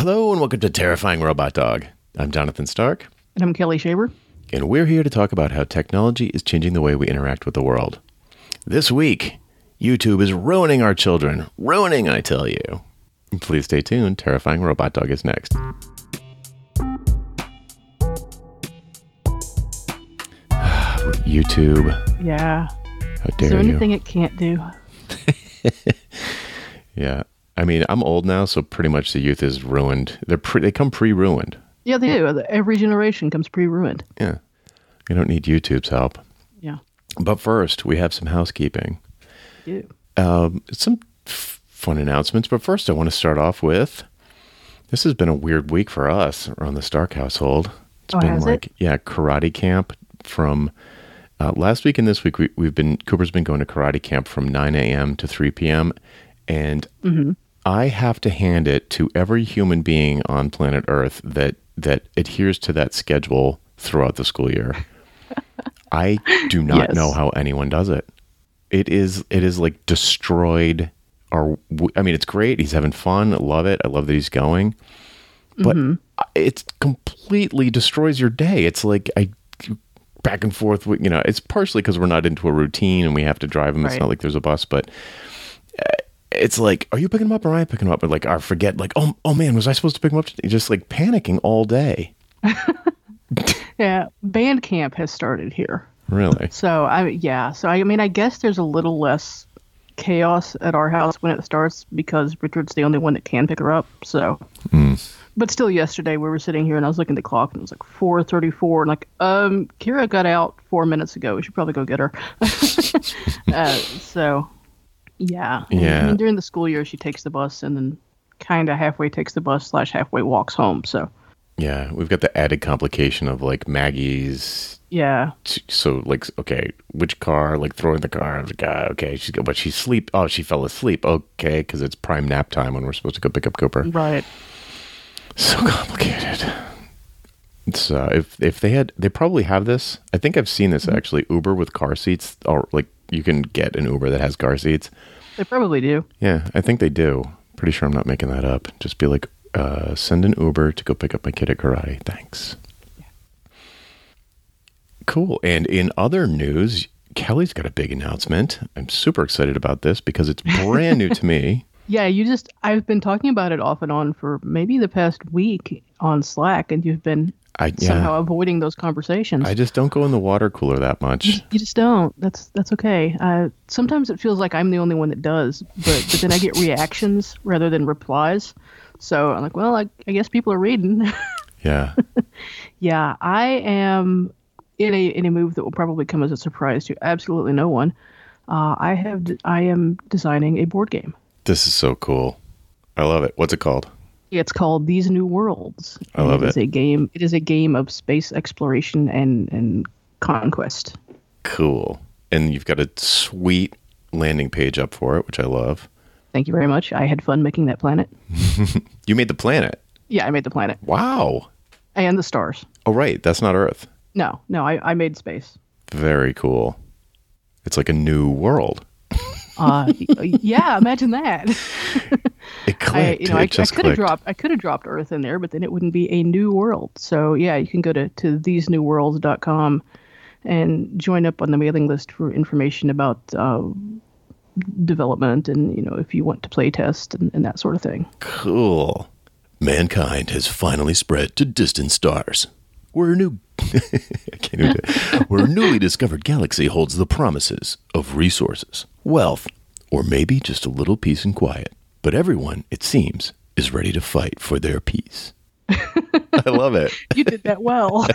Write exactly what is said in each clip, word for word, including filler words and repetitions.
Hello and welcome to Terrifying Robot Dog. I'm Jonathan Stark. And I'm Kelly Shaver. And we're here to talk about how technology is changing the way we interact with the world. This week, YouTube is ruining our children. Ruining, I tell you. Please stay tuned. Terrifying Robot Dog is next. YouTube. Yeah. How dare you. Is there anything it can't do? Yeah. I mean, I'm old now, so pretty much the youth is ruined. They're pre- they come pre-ruined. Yeah, they do. Every generation comes pre-ruined. Yeah. You don't need YouTube's help. Yeah. But first, we have some housekeeping. You. Um, some f- fun announcements. But first, I want to start off with, this has been a weird week for us around the Stark household. It's oh, been has like, it? yeah, karate camp from uh, last week and this week. We, we've been, Cooper's been going to karate camp from nine a.m. to three p.m. And mm-hmm. I have to hand it to every human being on planet Earth that, that adheres to that schedule throughout the school year. I do not yes. know how anyone does it. It is, it is like destroyed our, I mean, it's great. He's having fun. I love it. I love that he's going, but mm-hmm. it completely destroys your day. It's like, I back and forth, you know, it's partially because we're not into a routine and we have to drive him. Right. It's not like there's a bus, but uh, it's like, are you picking him up or am I picking him up? But like, I forget, like, oh, oh man, was I supposed to pick him up today? Just like panicking all day. Yeah, band camp has started here. Really? So I yeah, so I mean I guess there's a little less chaos at our house when it starts because Richard's the only one that can pick her up. So, mm. But still, yesterday we were sitting here and I was looking at the clock and it was like four thirty-four and like, um, Kira got out four minutes ago. We should probably go get her. uh, so, yeah, yeah. I mean, during the school year she takes the bus and then kind of halfway takes the bus slash halfway walks home. So. Yeah, we've got the added complication of like Maggie's. Yeah. So like, okay, which car? Like throw in the car. I was like, ah, okay, she's but she's sleep. Oh, she fell asleep. Okay, because it's prime nap time when we're supposed to go pick up Cooper. Right. So complicated. It's uh, if if they had, they probably have this. I think I've seen this mm-hmm. actually. Uber with car seats, or like you can get an Uber that has car seats. They probably do. Yeah, I think they do. Pretty sure I'm not making that up. Just be like. Uh, send an Uber to go pick up my kid at karate. Thanks. Yeah. Cool. And in other news, Kelly's got a big announcement. I'm super excited about this because it's brand new to me. Yeah, you just, I've been talking about it off and on for maybe the past week on Slack, and you've been I, yeah. somehow avoiding those conversations. I just don't go in the water cooler that much. You, you just don't. That's that's okay. Uh, sometimes it feels like I'm the only one that does, but, but then I get reactions rather than replies. So I'm like, well, I, I guess people are reading. Yeah. Yeah, I am in a in a move that will probably come as a surprise to absolutely no one. Uh, I have I am designing a board game. This is so cool. I love it. What's it called? It's called These New Worlds. I love it. It is a game. It is a game of space exploration and and conquest. Cool. And you've got a sweet landing page up for it, which I love. Thank you very much. I had fun making that planet. You made the planet? Yeah, I made the planet. Wow. And the stars. Oh, right. That's not Earth. No, no, I, I made space. Very cool. It's like a new world. uh, yeah, imagine that. It clicked. I, you know, it I, just I could have clicked. dropped. I could have dropped Earth in there, but then it wouldn't be a new world. So yeah, you can go to to these new worlds dot com and join up on the mailing list for information about. Uh, development and, you know, if you want to play test and, and that sort of thing. Cool. Mankind has finally spread to distant stars. Where a new I can't even do it. Where a newly discovered galaxy holds the promises of resources, wealth, or maybe just a little peace and quiet. But everyone, it seems, is ready to fight for their peace. I love it. You did that well.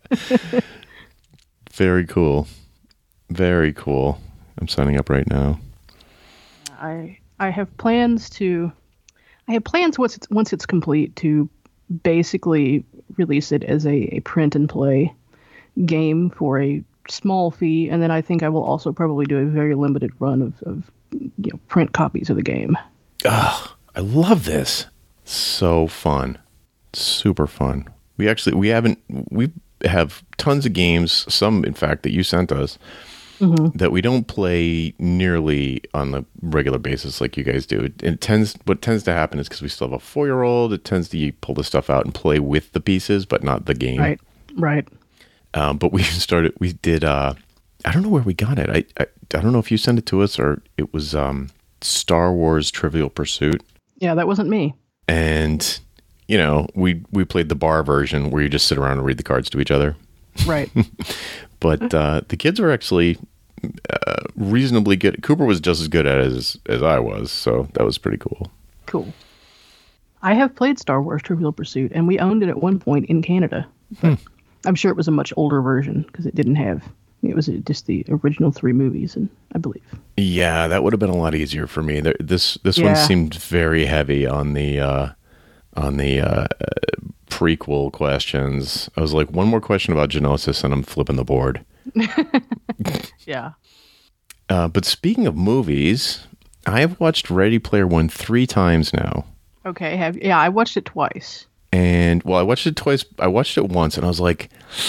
Very cool. Very cool. I'm signing up right now. I I have plans to I have plans once it's once it's complete to basically release it as a, a print and play game for a small fee, and then I think I will also probably do a very limited run of, of you know, print copies of the game. Ah, I love this. So fun. Super fun. We actually we haven't we have tons of games, some in fact that you sent us Mm-hmm. that we don't play nearly on the regular basis like you guys do. It, it tends what tends to happen is because we still have a four year old. It tends to you pull the stuff out and play with the pieces, but not the game. Right. Right. Um, but we started. We did. Uh, I don't know where we got it. I, I I don't know if you sent it to us or it was um, Star Wars Trivial Pursuit. Yeah, that wasn't me. And you know, we we played the bar version where you just sit around and read the cards to each other. Right. But uh, the kids were actually uh, reasonably good. Cooper was just as good at it as, as I was, so that was pretty cool. Cool. I have played Star Wars Trivial Pursuit, and we owned it at one point in Canada. But hmm. I'm sure it was a much older version because it didn't have, it was just the original three movies, and I believe. Yeah, that would have been a lot easier for me. There, this this yeah. one seemed very heavy on the uh, on the uh, prequel questions. I was like, one more question about Geonosis, and I'm flipping the board. Yeah. Uh, but speaking of movies, I have watched Ready Player One three times now. Okay, have yeah, I watched it twice. And well, I watched it twice. I watched it once, and I was like,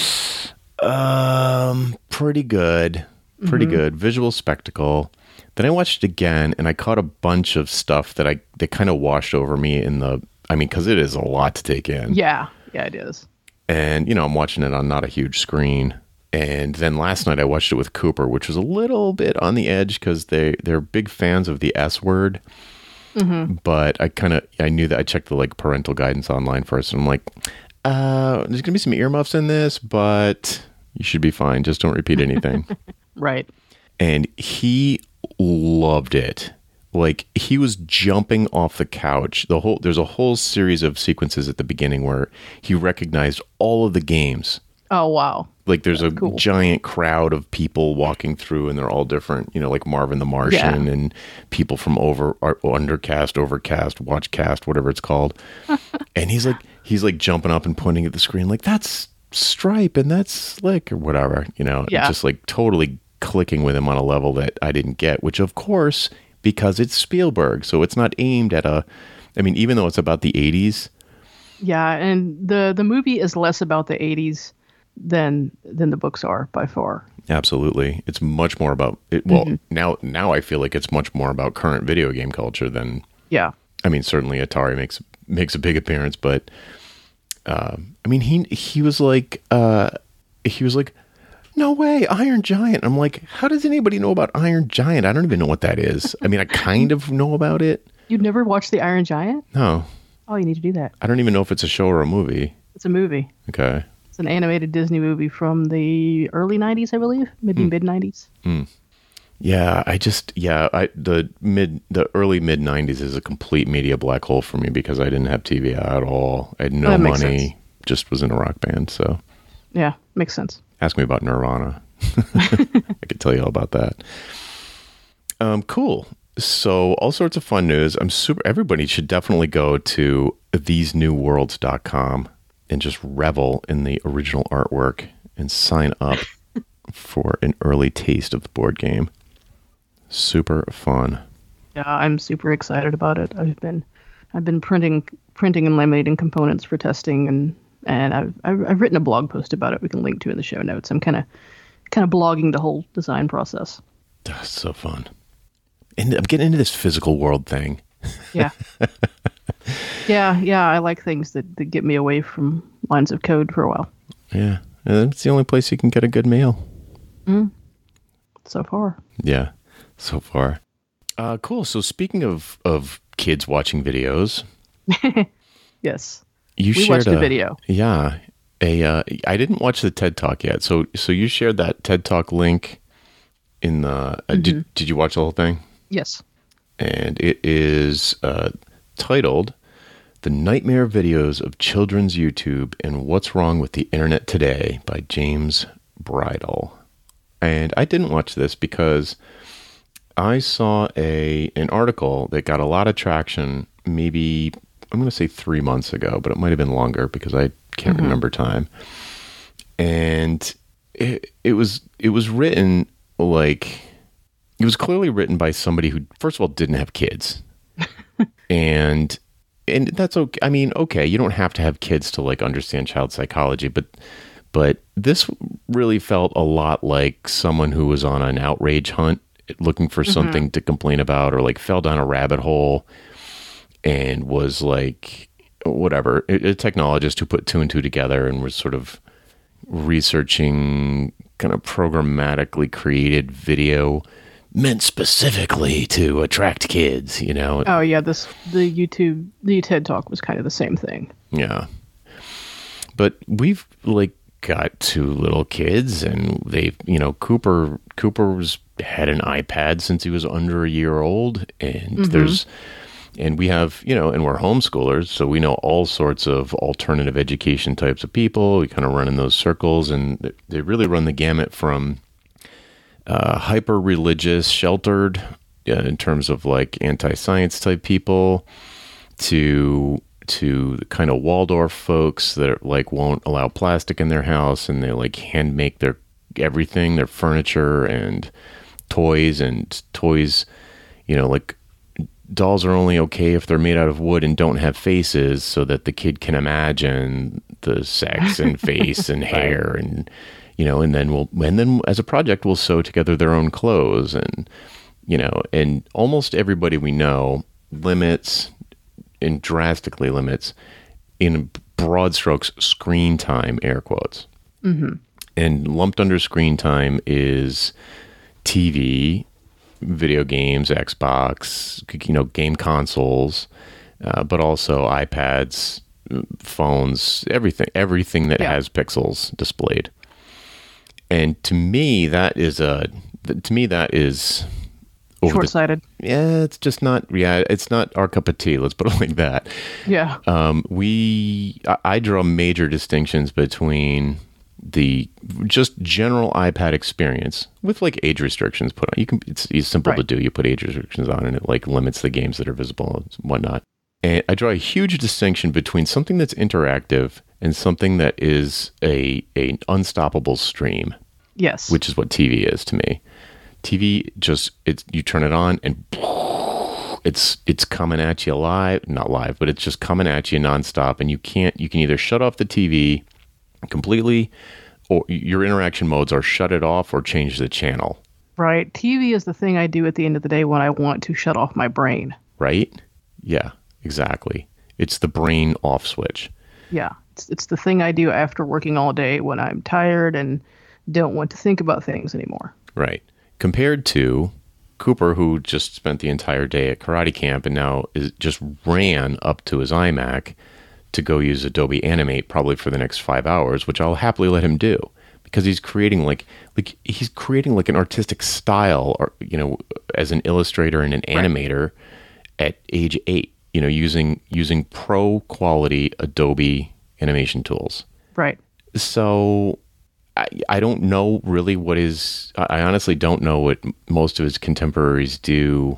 um, pretty good, pretty mm-hmm. good visual spectacle. Then I watched it again, and I caught a bunch of stuff that I that kind of washed over me in the. I mean, because it is a lot to take in. Yeah, yeah, it is. And you know, I'm watching it on not a huge screen. And then last night I watched it with Cooper, which was a little bit on the edge because they they're big fans of the S word. Mm-hmm. But I kind of I knew that I checked the like parental guidance online first, and I'm like, uh, there's gonna be some earmuffs in this, but you should be fine. Just don't repeat anything. Right. And he loved it. Like he was jumping off the couch. The whole there's a whole series of sequences at the beginning where he recognized all of the games. Oh wow. Like there's That's a cool. giant crowd of people walking through, and they're all different, you know, like Marvin the Martian yeah. and people from over or Undercast, Overcast, Watchcast, whatever it's called. And he's like, he's like jumping up and pointing at the screen, like that's Stripe and that's Slick or whatever, you know, yeah. just like totally clicking with him on a level that I didn't get, which of course, because it's Spielberg. So it's not aimed at a, I mean, even though it's about the eighties. Yeah. And the, the movie is less about the eighties than than the books are by far. Absolutely. It's much more about it. Well, mm-hmm. now now I feel like it's much more about current video game culture than yeah. I mean, certainly Atari makes makes a big appearance, but uh, I mean, he he was like uh, he was like, no way, Iron Giant. I'm like, how does anybody know about Iron Giant? I don't even know what that is. I mean, I kind of know about it. You'd never watched the Iron Giant? No. Oh, you need to do that. I don't even know if it's a show or a movie. It's a movie. Okay. It's an animated Disney movie from the early nineties, I believe, maybe mm. mid nineties. Mm. Yeah, I just yeah, I the mid the early mid nineties is a complete media black hole for me because I didn't have T V at all. I had no money, just was in a rock band. So yeah, makes sense. Ask me about Nirvana. I could tell you all about that. Um, cool. So all sorts of fun news. I'm super. Everybody should definitely go to these new worlds dot com. And just revel in the original artwork and sign up for an early taste of the board game. Super fun. Yeah, I'm super excited about it. I've been, I've been printing, printing and laminating components for testing, and and I've I've, I've written a blog post about it. We can link to in the show notes. I'm kind of, kind of blogging the whole design process. That's so fun. And I'm getting into this physical world thing. Yeah. Yeah, yeah, I like things that, that get me away from lines of code for a while. Yeah, and it's the only place you can get a good meal. Mm. So far. Yeah, so far. Uh, cool. So speaking of, of kids watching videos. Yes. You we shared watched a, a video. Yeah. A, uh, I didn't watch the TED Talk yet. So so you shared that TED Talk link in the... Uh, mm-hmm. did, did you watch the whole thing? Yes. And it is... Uh, titled The Nightmare Videos of Children's YouTube and What's Wrong with the Internet Today by James Bridle. And I didn't watch this because I saw a an article that got a lot of traction maybe, I'm going to say three months ago, but it might have been longer because I can't mm-hmm. remember time. And it, it was it was written like, it was clearly written by somebody who, first of all, didn't have kids. And and that's okay. I mean, okay, you don't have to have kids to like understand child psychology, but But this really felt a lot like someone who was on an outrage hunt, looking for mm-hmm. something to complain about, or like fell down a rabbit hole and was like, whatever, a, a technologist who put two and two together and was sort of researching kind of programmatically created video meant specifically to attract kids, you know? Oh yeah, this the YouTube, the TED Talk was kind of the same thing. Yeah. But we've like got two little kids, and they've, you know, Cooper, Cooper's had an iPad since he was under a year old, and mm-hmm. there's, and we have, you know, and we're homeschoolers, so we know all sorts of alternative education types of people. We kind of run in those circles, and they really run the gamut from uh, hyper-religious, sheltered, uh, in terms of like anti-science type people, to to the kind of Waldorf folks that are, like won't allow plastic in their house, and they like hand make their everything, their furniture and toys and toys, you know, like dolls are only okay if they're made out of wood and don't have faces, so that the kid can imagine the sex and face and hair, and, you know, and then we'll, and then as a project, we'll sew together their own clothes, and, you know, and almost everybody we know limits and drastically limits, in broad strokes, screen time, air quotes. Mm-hmm. And lumped under screen time is T V, video games, Xbox, you know, game consoles, uh, but also iPads, phones, everything, everything that yeah. has pixels displayed. And to me, that is a, to me, that is short-sighted. The, yeah, it's just not, yeah, it's not our cup of tea. Let's put it like that. Yeah. Um, we, I, I draw major distinctions between the just general iPad experience with like age restrictions put on. You can, it's, it's simple right. to do. You put age restrictions on, and it like limits the games that are visible and whatnot. And I draw a huge distinction between something that's interactive and something that is a, a unstoppable stream. Yes. Which is what T V is to me. T V just, it's, you turn it on and it's, it's coming at you live, not live, but it's just coming at you nonstop. And you can't, you can either shut off the T V completely, or your interaction modes are shut it off or change the channel. Right. T V is the thing I do at the end of the day when I want to shut off my brain. Right? Yeah, exactly. It's the brain off switch. Yeah. It's, it's the thing I do after working all day when I'm tired and don't want to think about things anymore. Right. Compared to Cooper, who just spent the entire day at karate camp and now is just ran up to his iMac to go use Adobe Animate probably for the next five hours, which I'll happily let him do, because he's creating like like he's creating like an artistic style, or, you know, as an illustrator and an animator right. at age eight, you know, using using pro quality Adobe animation tools. Right. So I, I don't know really what his, I honestly don't know what most of his contemporaries do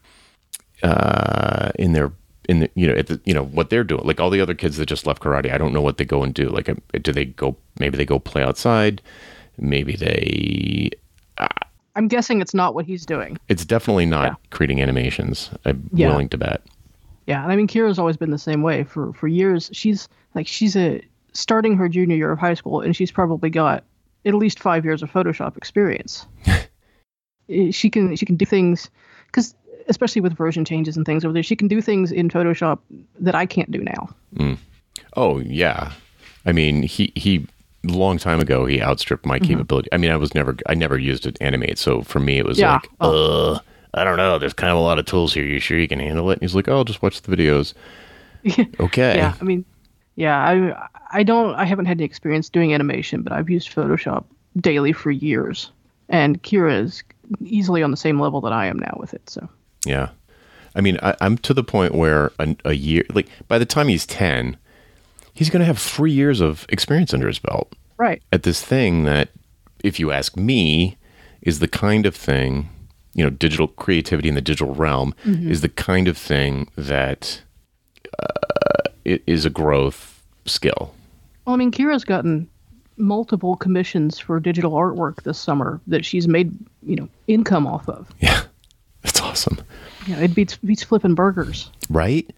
uh, in their, in the, you know, at the, you know, what they're doing. Like all the other kids that just left karate, I don't know what they go and do. Like, do they go, maybe they go play outside? Maybe they... Uh, I'm guessing it's not what he's doing. It's definitely not yeah. creating animations. I'm yeah. willing to bet. Yeah, and I mean, Kira's always been the same way. For, for years, she's, like, she's a... starting her junior year of high school, and she's probably got at least five years of Photoshop experience. she can she can do things, because especially with version changes and things over there, she can do things in Photoshop that I can't do now. Mm. Oh yeah, I mean he he long time ago he outstripped my mm-hmm. capability. I mean I was never I never used it Animate, so for me it was yeah. like oh. uh I don't know. There's kind of a lot of tools here. You sure you can handle it? And he's like, oh, just watch the videos. Okay. Yeah, I mean. Yeah, I I don't I haven't had any experience doing animation, but I've used Photoshop daily for years, and Kira is easily on the same level that I am now with it. So yeah, I mean I, I'm to the point where a, a year, like by the time he's ten, he's going to have three years of experience under his belt. Right. At this thing that, if you ask me, is the kind of thing, you know, digital creativity in the digital realm mm-hmm. is the kind of thing that. Uh, It is a growth skill. Well, I mean, Kira's gotten multiple commissions for digital artwork this summer that she's made, you know, income off of. Yeah, that's awesome. Yeah, it beats beats flipping burgers. Right?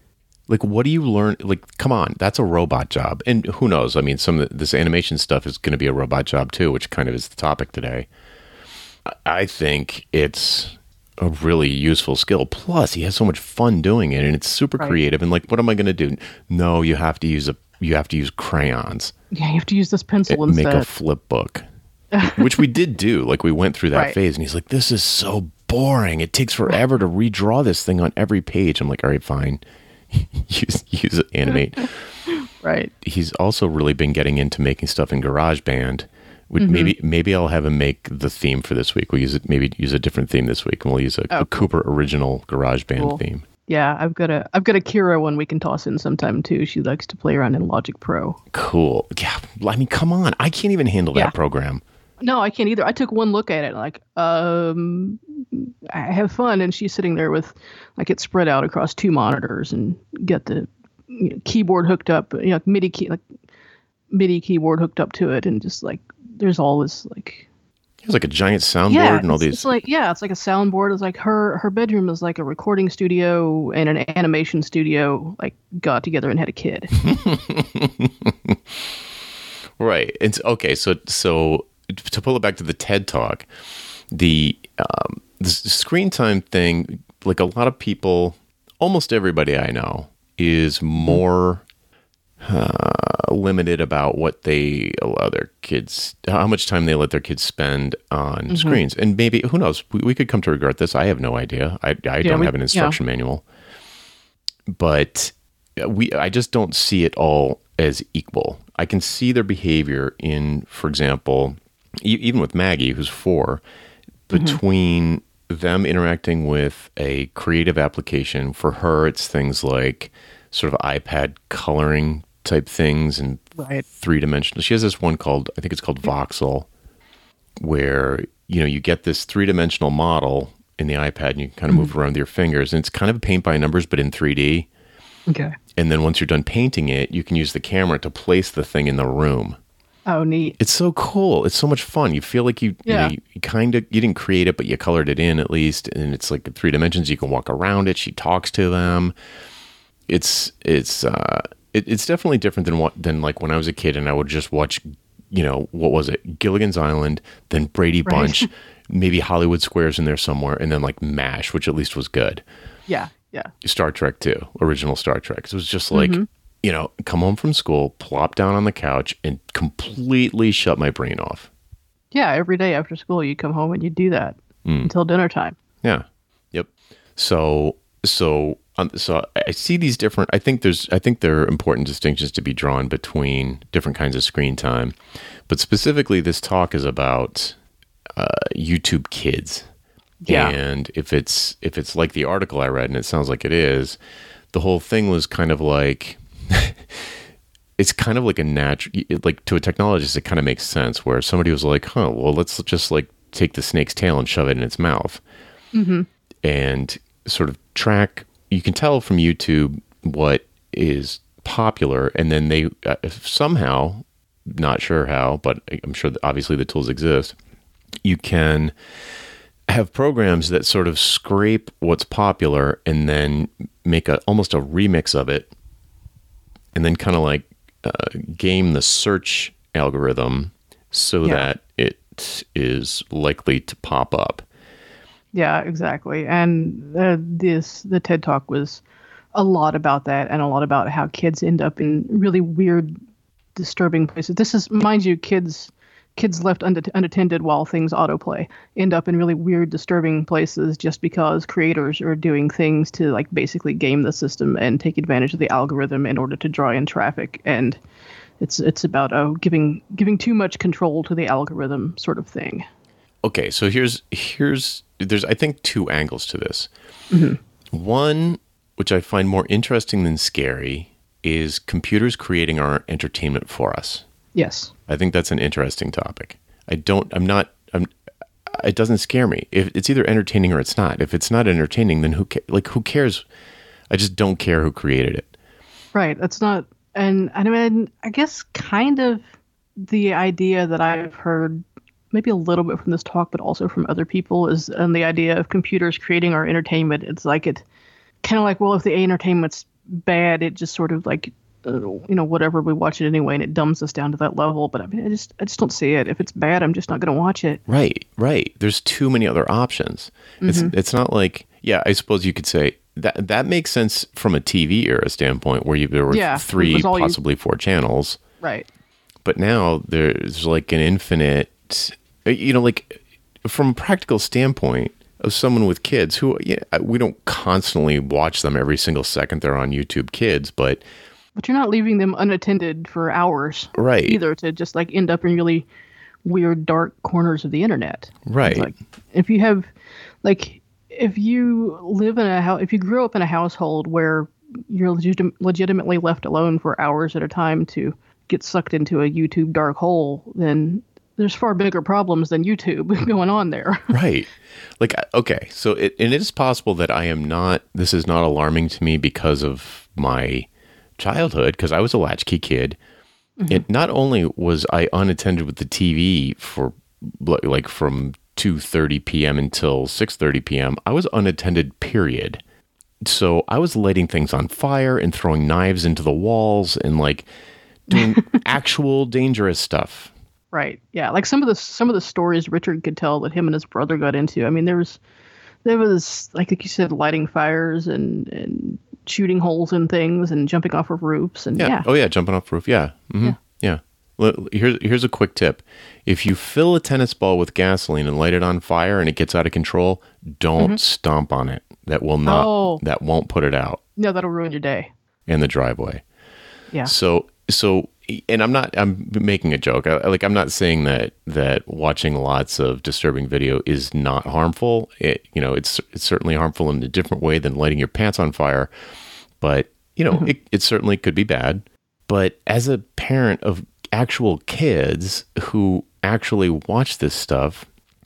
Like, what do you learn? Like, come on, that's a robot job. And who knows? I mean, some of the, this animation stuff is going to be a robot job too, which kind of is the topic today. I think it's a really useful skill. Plus, he has so much fun doing it, and it's super right. creative. And like, what am I going to do? No, you have to use a you have to use crayons. Yeah, you have to use this pencil and instead. Make a flip book, which we did do. Like, we went through that right. phase, and he's like, "This is so boring. It takes forever to redraw this thing on every page." I'm like, "All right, fine." use use it, animate. Right. He's also really been getting into making stuff in GarageBand. Which mm-hmm. Maybe maybe I'll have him make the theme for this week. We'll use it. Maybe use a different theme this week, and we'll use a, oh, a Cooper cool. original GarageBand cool. theme. Yeah, I've got a I've got a Kira one we can toss in sometime too. She likes to play around in Logic Pro. Cool. Yeah. I mean, come on. I can't even handle yeah. that program. No, I can't either. I took one look at it, like, um, I have fun, and she's sitting there with, like, it spread out across two monitors, and get the you know, keyboard hooked up, you know, MIDI key, like MIDI keyboard hooked up to it, and just like there's all this like. It's like a giant soundboard yeah, and all it's, these. It's like yeah, it's like a soundboard. It's like her her bedroom is like a recording studio and an animation studio, like got together and had a kid. Right. It's okay. So so. To pull it back to the TED Talk, the, um, the screen time thing, like a lot of people, almost everybody I know, is more uh, limited about what they allow their kids, how much time they let their kids spend on mm-hmm. screens. And maybe, who knows, we, we could come to regret this. I have no idea. I, I yeah, don't we, have an instruction yeah. manual. But we, I just don't see it all as equal. I can see their behavior in, for example, even with Maggie, who's four, between mm-hmm. them interacting with a creative application. For her, it's things like sort of iPad coloring type things and right. three-dimensional. She has this one called, I think it's called Voxel, where, you know, you get this three-dimensional model in the iPad and you can kind of mm-hmm. move around with your fingers. And it's kind of paint by numbers, but in three D. Okay. And then once you're done painting it, you can use the camera to place the thing in the room. Oh, neat. It's so cool. It's so much fun. You feel like you, yeah. you, know, you kind of, you didn't create it, but you colored it in at least. And it's like three dimensions. You can walk around it. She talks to them. It's, it's, uh, it, it's definitely different than what, than like when I was a kid and I would just watch, you know, what was it? Gilligan's Island, then Brady right. Bunch, maybe Hollywood Squares in there somewhere. And then like MASH, which at least was good. Yeah. Yeah. Star Trek too, original Star Trek. It was just like, mm-hmm. you know, come home from school, plop down on the couch, and completely shut my brain off. Yeah, every day after school, you come home and you do that mm. until dinner time. Yeah. Yep. So, so, um, so I see these different. I think there's, I think there are important distinctions to be drawn between different kinds of screen time, but specifically, this talk is about uh, YouTube Kids. Yeah. And if it's if it's like the article I read, and it sounds like it is, the whole thing was kind of like. It's kind of like a natural, like to a technologist, it kind of makes sense where somebody was like, huh, well, let's just like take the snake's tail and shove it in its mouth mm-hmm. and sort of track. You can tell from YouTube what is popular. And then they uh, somehow, not sure how, but I'm sure that obviously the tools exist. You can have programs that sort of scrape what's popular and then make a almost a remix of it. And then kind of like uh, game the search algorithm so yeah. that it is likely to pop up. Yeah, exactly. And uh, this the TED Talk was a lot about that, and a lot about how kids end up in really weird, disturbing places. This is, mind you, kids kids left und- unattended while things autoplay end up in really weird, disturbing places just because creators are doing things to like basically game the system and take advantage of the algorithm in order to draw in traffic. And it's it's about oh giving giving too much control to the algorithm sort of thing. Okay, so here's here's there's I think two angles to this. Mm-hmm. One, which I find more interesting than scary, is computers creating our entertainment for us. Yes. I think that's an interesting topic. I don't, I'm not, I'm, it doesn't scare me. If it's either entertaining or it's not. If it's not entertaining, then who, ca- like, who cares? I just don't care who created it. Right. That's not, and I mean, I guess kind of the idea that I've heard maybe a little bit from this talk, but also from other people is, and the idea of computers creating our entertainment. It's like it kind of like, well, if the entertainment's bad, it just sort of like, uh, you know, whatever, we watch it anyway, and it dumbs us down to that level. But I mean, I just, I just don't see it. If it's bad, I'm just not going to watch it. Right, right. There's too many other options. It's Mm-hmm. it's not like, yeah, I suppose you could say that that makes sense from a T V era standpoint, where you, there were Yeah, it three, was all you- possibly four channels. Right. But now there's like an infinite, you know, like from a practical standpoint of someone with kids who, yeah, we don't constantly watch them every single second they're on YouTube Kids, but But you're not leaving them unattended for hours. Right. Either, to just like end up in really weird, dark corners of the internet. Right. Like if you have, like, if you live in a house, if you grew up in a household where you're legit- legitimately left alone for hours at a time to get sucked into a YouTube dark hole, then there's far bigger problems than YouTube going on there. Right. Like, okay, so it, and it is possible that I am not, this is not alarming to me because of my childhood, because I was a latchkey kid. Mm-hmm. It not only was I unattended with the T V for like from two thirty p.m. until six thirty p.m., I was unattended, period. So I was lighting things on fire and throwing knives into the walls and like doing actual dangerous stuff. Right. Yeah. Like some of the some of the stories Richard could tell that him and his brother got into. I mean, there was there was like like you said, lighting fires and and shooting holes in things and jumping off of roofs and yeah. yeah. Oh yeah, jumping off roof. Yeah. Mm-hmm. Yeah. Yeah. Well, here's here's a quick tip. If you fill a tennis ball with gasoline and light it on fire and it gets out of control, don't mm-hmm. stomp on it. That will not. Oh. That won't put it out. No, that'll ruin your day. In the driveway. Yeah. So so. And I'm not, I'm making a joke. I, like, I'm not saying that, that watching lots of disturbing video is not harmful. It, you know, it's, it's certainly harmful in a different way than lighting your pants on fire. But, you know, mm-hmm. it, it certainly could be bad. But as a parent of actual kids who actually watch this stuff,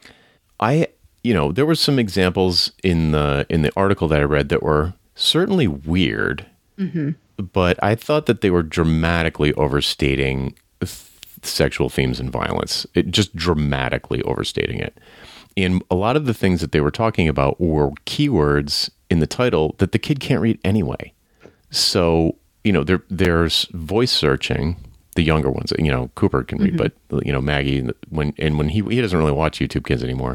I, you know, there were some examples in the, in the article that I read that were certainly weird. Mm-hmm. But I thought that they were dramatically overstating th- sexual themes and violence. It just dramatically overstating it. And a lot of the things that they were talking about were keywords in the title that the kid can't read anyway. So, you know, there there's voice searching, the younger ones, you know, Cooper can read, mm-hmm. but, you know, Maggie, when and when he he doesn't really watch YouTube Kids anymore.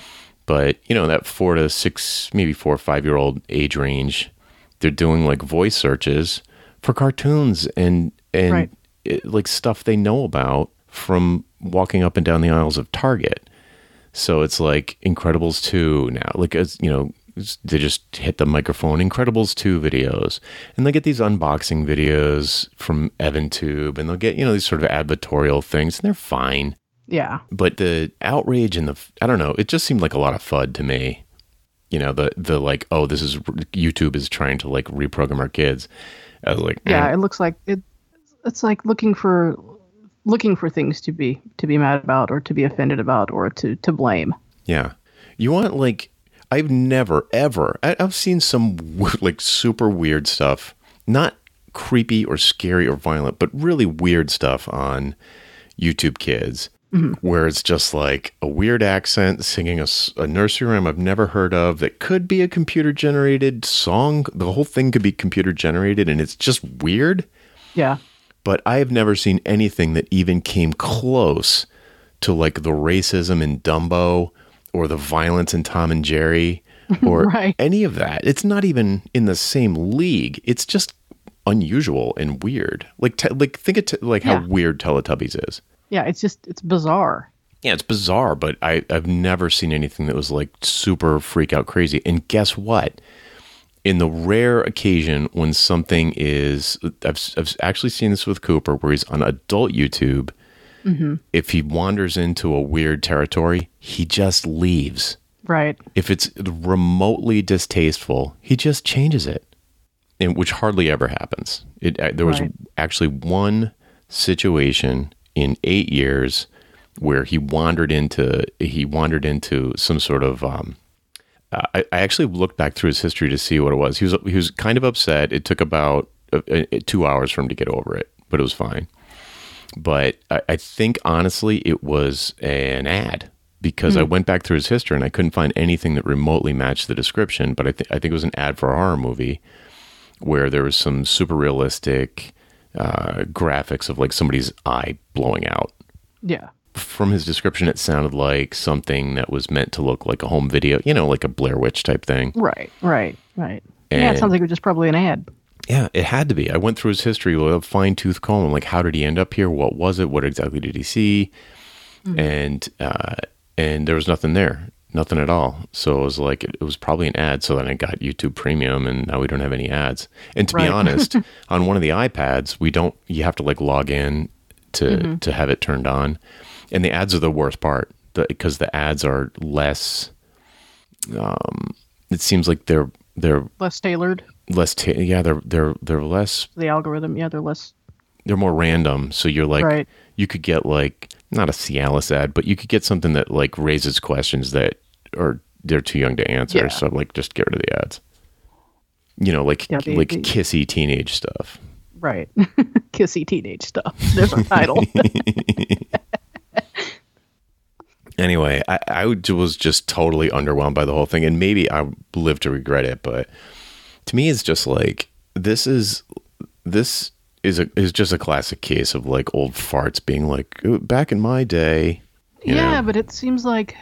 But, you know, that four to six, maybe four or five year old age range, they're doing like voice searches for cartoons and and right. it, like stuff they know about from walking up and down the aisles of Target. So it's like Incredibles two now, like, as you know, they just hit the microphone, Incredibles two videos, and they get these unboxing videos from EvanTube, and they'll get, you know, these sort of advertorial things, and they're fine. Yeah. But the outrage and the, I don't know, it just seemed like a lot of F U D to me. You know, the the like, oh, this is, YouTube is trying to like reprogram our kids. I was like, yeah, eh. it looks like it. It's like looking for looking for things to be to be mad about or to be offended about or to to blame. Yeah, you want like I've never ever I, I've seen some like super weird stuff, not creepy or scary or violent, but really weird stuff on YouTube Kids. Mm-hmm. Where it's just like a weird accent singing a, a nursery rhyme I've never heard of that could be a computer generated song. The whole thing could be computer generated and it's just weird. Yeah. But I have never seen anything that even came close to like the racism in Dumbo or the violence in Tom and Jerry or right. any of that. It's not even in the same league. It's just unusual and weird. Like, te- like think of t- like how yeah. weird Teletubbies is. Yeah, it's just, it's bizarre. Yeah, it's bizarre, but I, I've never seen anything that was like super freak out crazy. And guess what? In the rare occasion when something is, I've, I've actually seen this with Cooper, where he's on adult YouTube. Mm-hmm. If he wanders into a weird territory, he just leaves. Right. If it's remotely distasteful, he just changes it, and which hardly ever happens. It there was right. actually one situation in eight years where he wandered into he wandered into some sort of um, uh, I, I actually looked back through his history to see what it was. He was he was kind of upset. It took about uh, uh, two hours for him to get over it, but it was fine. But I, I think honestly it was an ad, because mm. I went back through his history and I couldn't find anything that remotely matched the description. But I think I think it was an ad for a horror movie. where there was some super realistic uh, graphics of like somebody's eye blowing out. Yeah. From his description, it sounded like something that was meant to look like a home video, you know, like a Blair Witch type thing. Right, right, right. And yeah, it sounds like it was just probably an ad. Yeah, it had to be. I went through his history with a fine-tooth comb. I'm like, how did he end up here? What was it? What exactly did he see? Mm-hmm. And uh, and there was nothing there. Nothing at all. So it was like, it, it was probably an ad. So then I got YouTube Premium, and now we don't have any ads. And to right. be honest, on one of the iPads, we don't, you have to like log in to, mm-hmm. to have it turned on. And the ads are the worst part, because the, the ads are less, um, it seems like they're, they're less tailored. Less, ta- yeah, they're, they're, they're less. The algorithm, yeah, they're less. They're more random. So you're like, right. you could get like, not a Cialis ad, but you could get something that like raises questions that are, they're too young to answer. Yeah. So I'm like, just get rid of the ads. You know, like, yeah, the, like the, kissy teenage stuff. Right. Kissy teenage stuff. There's a title. Anyway, I, I was just totally underwhelmed by the whole thing, and maybe I live to regret it, but to me, it's just like, this is, this is a, is just a classic case of like old farts being like, back in my day. You yeah, know? But it seems like,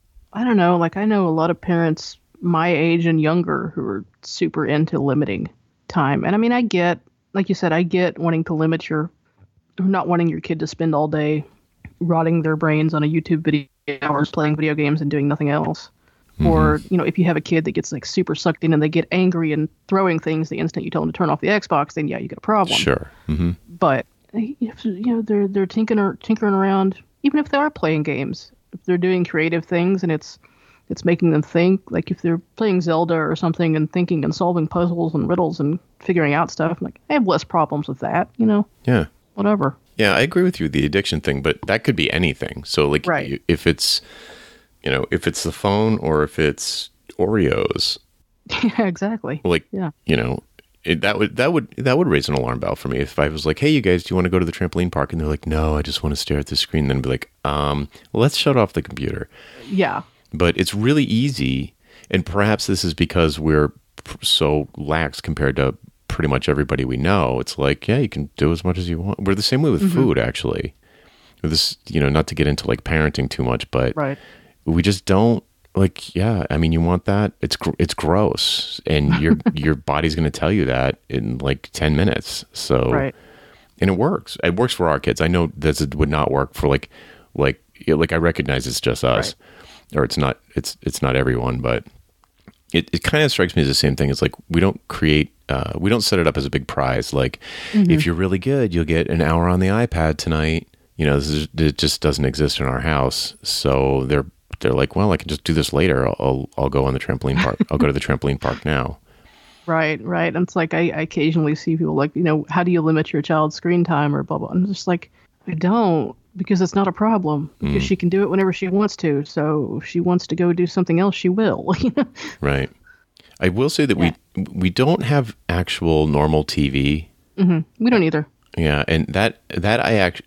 I don't know, like I know a lot of parents my age and younger who are super into limiting time. And I mean, I get, like you said, I get wanting to limit your, not wanting your kid to spend all day rotting their brains on a YouTube video, hours playing video games and doing nothing else. Mm-hmm. Or, you know, if you have a kid that gets like super sucked in and they get angry and throwing things the instant you tell them to turn off the Xbox, then yeah, you got a problem. Sure. Mm-hmm. But, you know, they're, they're tinkering, or, tinkering around, even if they are playing games, if they're doing creative things and it's, it's making them think, like if they're playing Zelda or something and thinking and solving puzzles and riddles and figuring out stuff, I'm like, I have less problems with that, you know? Yeah. Whatever. Yeah, I agree with you, the addiction thing, but that could be anything. So like, right. if it's, you know, if it's the phone or if it's Oreos. Yeah, exactly. Like, yeah. you know, it, that would, that would, that would raise an alarm bell for me. If I was like, hey, you guys, do you want to go to the trampoline park? And they're like, no, I just want to stare at the screen. Then I'd be like, um, let's shut off the computer. Yeah. But it's really easy. And perhaps this is because we're so lax compared to pretty much everybody we know. It's like, yeah, you can do as much as you want. We're the same way with mm-hmm. food, actually. With this, you know, not to get into like parenting too much, but right. we just don't like, yeah, I mean, you want that? It's gr- it's gross. And your your body's going to tell you that in like ten minutes. So, right. And it works. It works for our kids. I know this would not work for like, like, like I recognize it's just us. Right. Or it's not, it's, it's not everyone, but it, it kind of strikes me as the same thing. It's like, we don't create, uh, we don't set it up as a big prize. Like, mm-hmm. if you're really good, you'll get an hour on the iPad tonight. You know, this is, it just doesn't exist in our house. So they're, they're like, well, I can just do this later. I'll, I'll, I'll go on the trampoline park. I'll go to the trampoline park now. Right, right. And it's like, I, I occasionally see people like, you know, how do you limit your child's screen time or blah, blah. I'm just like, I don't. Because it's not a problem. Because mm. she can do it whenever she wants to. So if she wants to go do something else, she will. Right. I will say that yeah. we we don't have actual normal T V. Mm-hmm. We don't either. Yeah, and that that I actually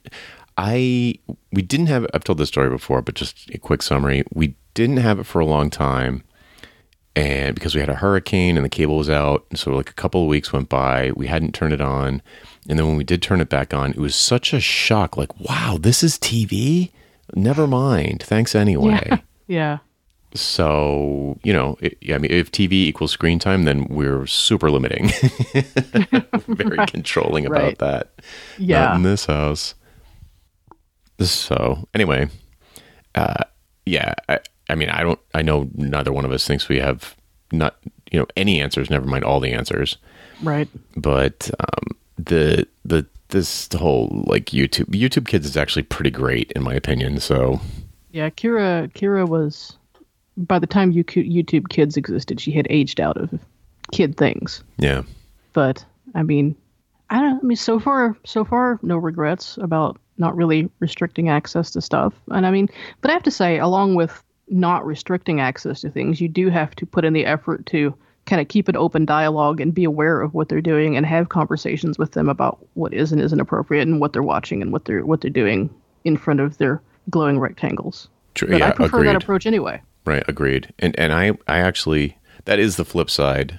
I we didn't have. I've told this story before, but just a quick summary. We didn't have it for a long time, and because we had a hurricane and the cable was out, and so like a couple of weeks went by, we hadn't turned it on. And then when we did turn it back on, it was such a shock. Like, wow, this is T V? Never mind. Thanks anyway. Yeah. yeah. So, you know, it, I mean, if T V equals screen time, then we're super limiting. Very right. controlling about right. that. Yeah. Not in this house. So, anyway, uh, yeah, I, I mean, I don't, I know neither one of us thinks we have not, you know, any answers, never mind all the answers. Right. But, um, the the this whole like YouTube YouTube Kids is actually pretty great in my opinion. So yeah, Kira Kira was, by the time YouTube Kids existed, she had aged out of kid things. Yeah, but I mean, I don't. I mean, so far so far no regrets about not really restricting access to stuff. And I mean, but I have to say, along with not restricting access to things, you do have to put in the effort to kind of keep an open dialogue and be aware of what they're doing and have conversations with them about what is and isn't appropriate and what they're watching and what they're what they're doing in front of their glowing rectangles. True, but yeah, I prefer agreed. that approach anyway. Right, agreed. And and I I actually, that is the flip side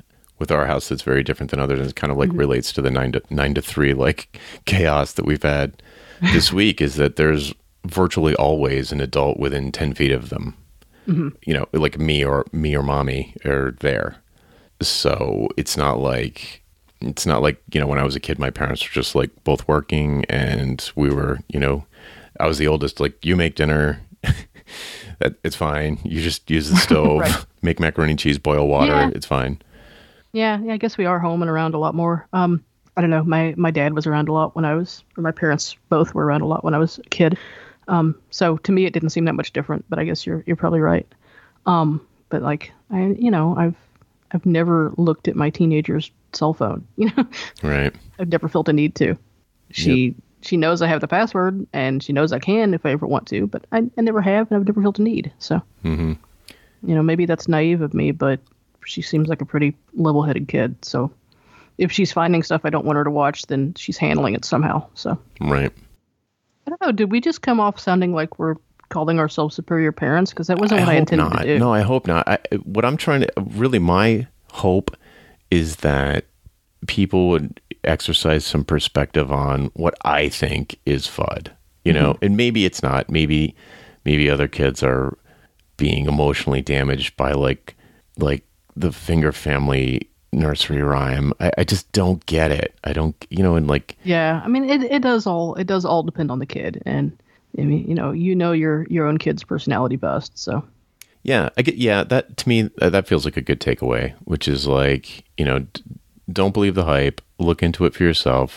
with our house that's very different than others, and it kind of like mm-hmm. relates to the nine to nine to three like chaos that we've had this week, is that there's virtually always an adult within ten feet of them. Mm-hmm. You know, like me or me or mommy are there. So it's not like it's not like, you know, when I was a kid, my parents were just like both working, and we were, you know, I was the oldest. Like, you make dinner. That it's fine. You just use the stove, right. Make macaroni and cheese, boil water. Yeah. It's fine. Yeah, yeah. I guess we are home and around a lot more. Um, I don't know. My my dad was around a lot when I was. Or my parents both were around a lot when I was a kid. Um, so to me, it didn't seem that much different. But I guess you're you're probably right. Um, but like I, you know, I've I've never looked at my teenager's cell phone. You know, right? I've never felt a need to. She. Yep. She knows I have the password, and she knows I can if I ever want to, but I, I never have, and I've never felt a need. So, mm-hmm. you know, maybe that's naive of me, but she seems like a pretty level-headed kid. So if she's finding stuff I don't want her to watch, then she's handling it somehow. So, right. I don't know. Did we just come off sounding like we're calling ourselves superior parents? Because that wasn't what I, I intended not. to do. No, I hope not. I, what I'm trying to, really my hope is that people would exercise some perspective on what I think is F U D, you know, mm-hmm. and maybe it's not. Maybe, maybe other kids are being emotionally damaged by like, like the Finger Family nursery rhyme. I, I just don't get it. I don't, you know, and like, yeah, I mean, it, it does all, it does all depend on the kid. And I mean, you know, you know, your, your own kid's personality best. So. Yeah, I get, yeah, that to me, uh, that feels like a good takeaway, which is like, you know, d- don't believe the hype. Look into it for yourself.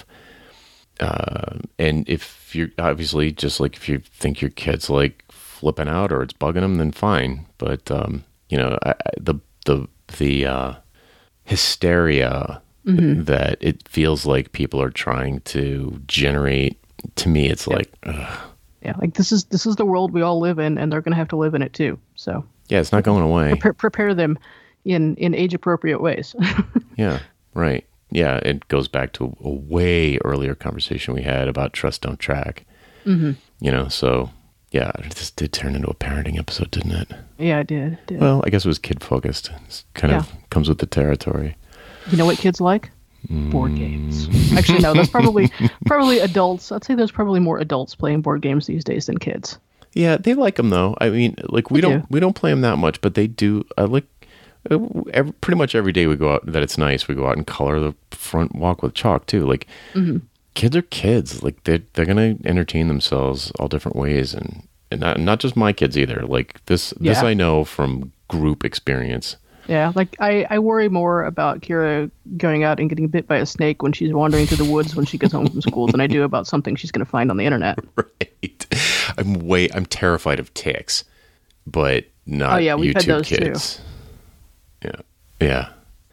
Uh, and if you're obviously just like, if you think your kid's like flipping out or it's bugging them, then fine. But, um, you know, I, I, the, the, the, uh, hysteria mm-hmm. that it feels like people are trying to generate, to me, it's yep. like, ugh. Yeah. Like this is, this is the world we all live in, and they're going to have to live in it too. So yeah, it's not going away. Pre- prepare them in, in age appropriate ways. Yeah. Right. Yeah, it goes back to a way earlier conversation we had about trust, don't track. Mm-hmm. You know, so yeah, this did turn into a parenting episode, didn't it? Yeah, it did. It did. Well, I guess it was kid focused. It kind yeah. of comes with the territory. You know what kids like? Mm. Board games. Actually, no, that's probably probably adults. I'd say there's probably more adults playing board games these days than kids. Yeah, they like them though. I mean, like we they don't do. we don't play them that much, but they do. I like. Every, pretty much every day we go out, that it's nice, we go out and color the front walk with chalk too. Like mm-hmm. kids are kids. Like they're, they're going to entertain themselves all different ways. And, and not, not just my kids either. Like this, yeah. this I know from group experience. Yeah. Like I, I worry more about Kira going out and getting bit by a snake when she's wandering through the woods when she gets home from school than I do about something she's going to find on the internet. Right. I'm way, I'm terrified of ticks, but not oh, yeah, we've YouTube had those kids. Too. Yeah. Yeah.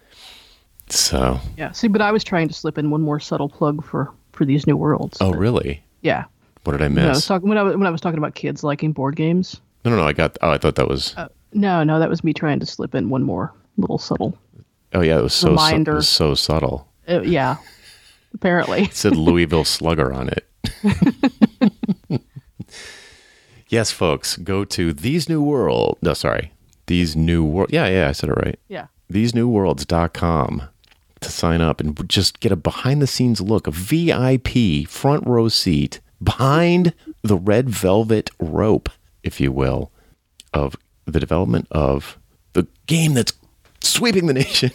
So. Yeah. See, but I was trying to slip in one more subtle plug for, for These New Worlds. Oh, but, really? Yeah. What did I miss? No, I was talking, when, I was, when I was talking about kids liking board games. No, no, no. I got, oh, I thought that was. Uh, no, no, that was me trying to slip in one more little subtle. Oh, yeah. It was so, reminder. Su- it was so subtle. Uh, yeah. Apparently. It said Louisville Slugger on it. Yes, folks, go to These New World. No, sorry. These New World. Yeah, yeah, I said it right. Yeah. these new worlds dot com to sign up and just get a behind the scenes look, a V I P front row seat behind the red velvet rope, if you will, of the development of the game that's sweeping the nation.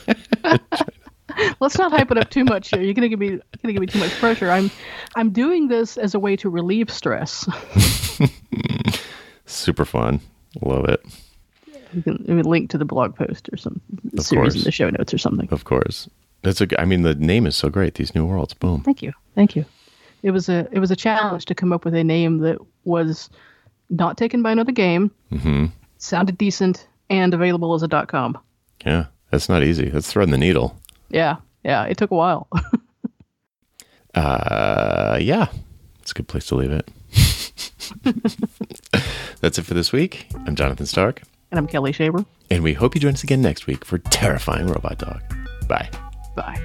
Let's not hype it up too much here. You're gonna give me you're gonna give me too much pressure. I'm I'm doing this as a way to relieve stress. Super fun. Love it. You can, you can link to the blog post or some of series course. In the show notes or something. Of course. That's a, I mean, the name is so great. These New Worlds. Boom. Thank you. Thank you. It was a it was a challenge to come up with a name that was not taken by another game, mm-hmm. sounded decent, and available as a .com. Yeah, that's not easy. That's threading the needle. Yeah. Yeah. It took a while. uh, yeah. It's a good place to leave it. That's it for this week. I'm Jonathan Stark. And I'm Kelly Shaver. And we hope you join us again next week for Terrifying Robot Dog. Bye. Bye.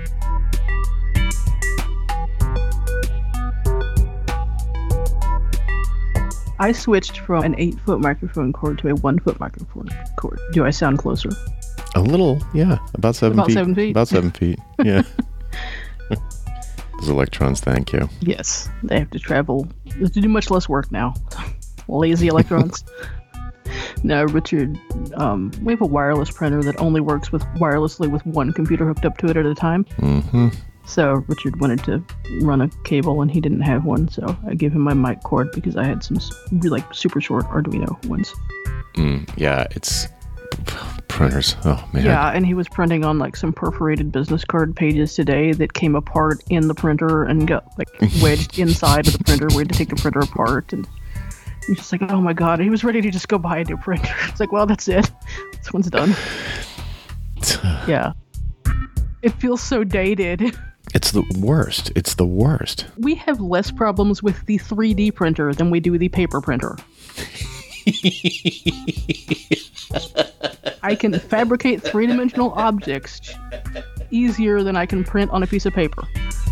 I switched from an eight-foot microphone cord to a one-foot microphone cord. Do I sound closer? A little, yeah. About seven About feet. seven feet. About seven feet, yeah. Those electrons, thank you. Yes, they have to travel. They have to do much less work now. Lazy electrons. No, Richard, um, we have a wireless printer that only works with wirelessly with one computer hooked up to it at a time. Mm-hmm. So Richard wanted to run a cable, and he didn't have one, so I gave him my mic cord because I had some like super short Arduino ones. Mm, yeah, it's printers. Oh man. Yeah, and he was printing on like some perforated business card pages today that came apart in the printer and got like wedged inside of the printer. We had to take the printer apart, and he's just like, oh my god. And he was ready to just go buy a new printer. It's like, well, that's it. This one's done. Yeah. It feels so dated. It's the worst. It's the worst. We have less problems with the three D printer than we do the paper printer. I can fabricate three-dimensional objects easier than I can print on a piece of paper.